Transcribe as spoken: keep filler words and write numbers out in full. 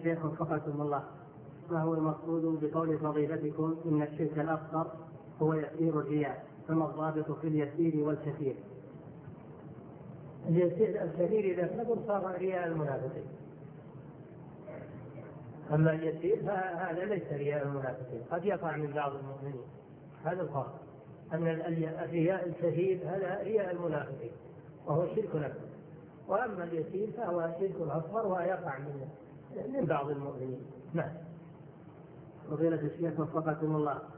الشيخ وفقكم الله، ما هو المقصود بقول فضيلتكم إن الشرك الأصغر هو يسير الرياء، فما الضابط في اليسير والكثير؟ اليسير الكثير إذا كبر صار رياء المنافقين، أما اليسير هذا ليس رياء المنافقين، قد يقع من بعض المؤمنين، هذا الفرق، أن الرياء الكثير هذا رياء المنافقين وهو شرك أكبر، وأما اليسير فهو شرك أصغر ويقع من من بعض المؤمنين. نعم. فضيلة الشيخ وفقكم الله،